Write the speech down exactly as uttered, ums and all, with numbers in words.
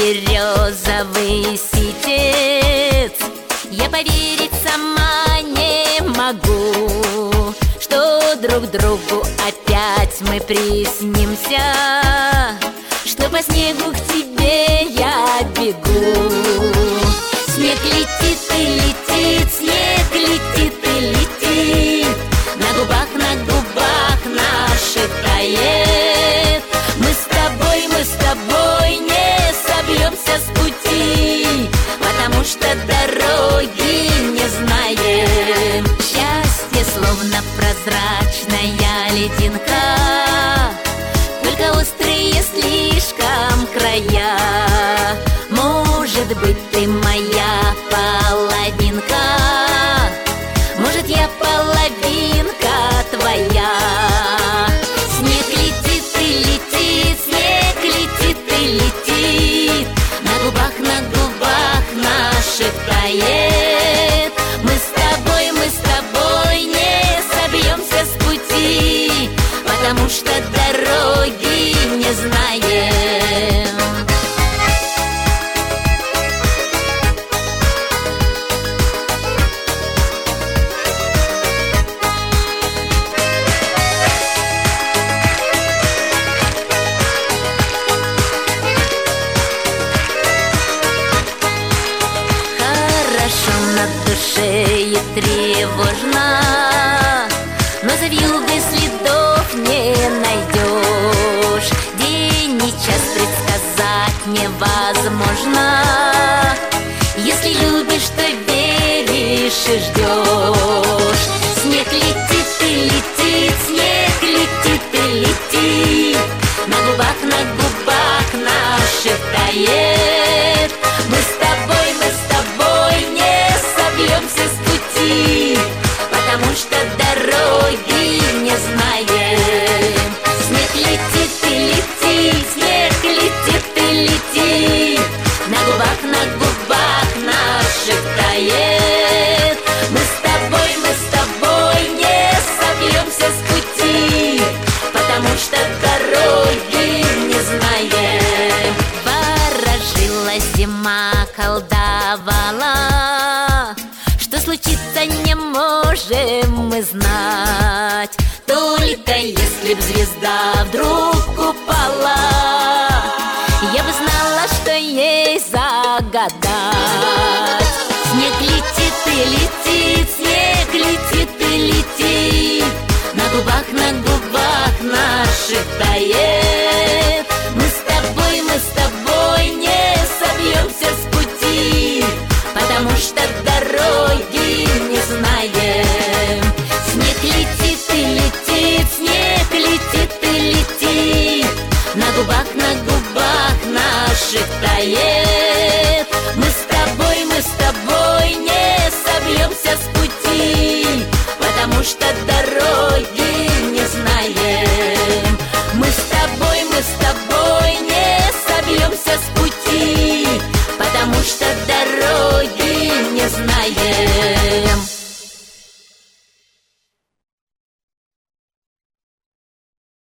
березовый ситец. Я поверить сама не могу, что друг другу опять мы приснимся, что по снегу к тебе я бегу. Снег летит и летит, снег летит и летит, на губах, на губах наших тает. Мы с тобой, мы с тобой не собьемся с пути, потому что дороги не знаем. Счастье словно прозрачная лединка, только острые слишком края. Может быть, ты моя половинка, может, я половинка твоя. Снег летит и летит, снег летит и летит, на губах, на губах наших тает. Мы с тобой, мы с тобой не собьемся с пути, потому что дороги не знаем. На душе и тревожно, но за вьюгой следов не найдешь. День и час предсказать невозможно, если любишь, то веришь и ждешь. Снег летит и летит, снег летит и летит, на губах, на губах наших тает. Мы с тобой, мы с тобой не собьемся с пути, потому что дороги не знаем. Снег летит и летит, снег летит и летит, на губах, на губах наших тает. Мы с тобой, мы с тобой не собьемся с пути, потому что дороги не знаем. Ворожила зима, колдовала, что случится не можем мы знать, только если б звезда вдруг упала, я бы знала, что ей загадать. Снег летит и летит, снег летит и летит, на губах, на губах наших тает.